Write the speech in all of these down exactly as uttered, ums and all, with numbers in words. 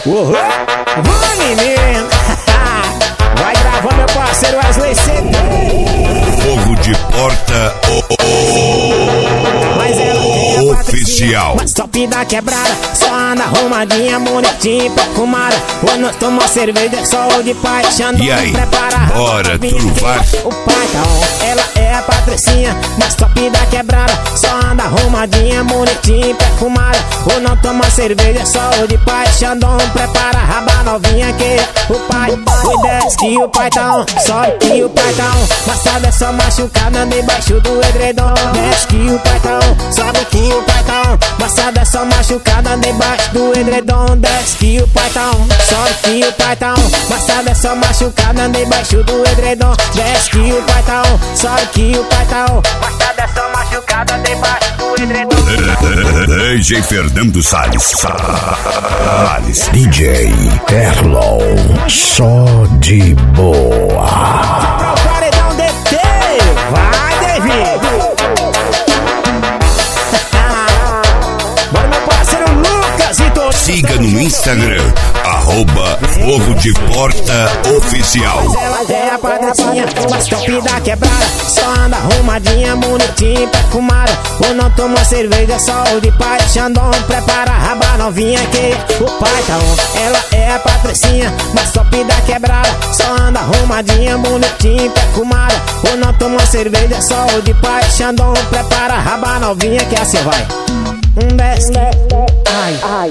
Uhum. Vai, menino. Vai gravar, meu parceiro Wesley C D. Fogo de porta oh, oh, oh. Mas ela é oficial. Mas top da quebrada, só anda arrumadinha, bonitinha, perfumada. Ou nós toma cerveja, só de paixão. E aí, bora truvar? O pai tá on, ela é a Patricinha, mas top da quebrada, só anda arrumadinha, bonitinha, perfumada. Ou não toma cerveja, só de paixão. Prepara a raba novinha que o pai foi desce que o pai tá on, sobe que o pai tá on. Passada é só machucada debaixo do edredom. Desce que o pai tá on, sobe que o pai tá on. Passada é só machucada debaixo do edredom. Desce que o pai tá on, sobe que o pai tá on. Passada é só machucada debaixo do edredom. Desce que o pai tá on, sobe que o pai tá on. Passada é só machucada debaixo do edredom. D J Fernando Salles Salles D J Erlon, só de boa. Pro paredão D T, vai David. Bora meu parceiro Lucas e tô... Siga no Instagram arroba Fogo de Porta Oficial. Mas ela é a Patricinha, mas top da quebrada, só anda arrumadinha, bonitinha, perfumada. Ou não toma cerveja, só de paixão. Prepara a raba novinha que o pai tá on. Ela é a Patricinha, mas top da quebrada, só anda arrumadinha, bonitinha, perfumada. Ou não toma cerveja, só de paixão. Prepara a raba novinha que assim vai. Um desce, ai, ai,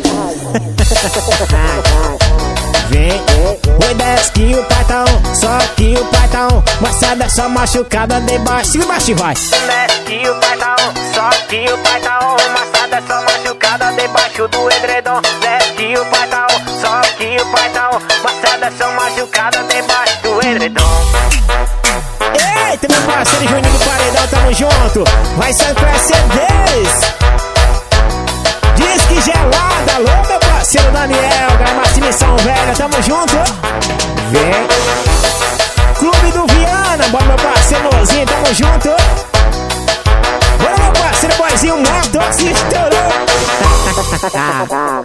vem, oi desce que o pai tá on, só que o pai tá on. Moçada só machucada debaixo, debaixo vai. Desce que o pai tá on, só que o pai tá on. Moçada só machucada debaixo do edredom. Desce que o pai tá on, só que o pai tá on. Moçada só machucada debaixo do edredom. Eita, meu parceiro Juninho do Paredão, tamo junto. Vai ser com S Ds. Diz que gelada, alô meu parceiro Daniel, Gramaci Missão Velha, tamo junto. Vem. Clube do Viana, bora meu parceiro Lozinho, tamo junto. Bora meu parceiro Boizinho Moto, se estourou.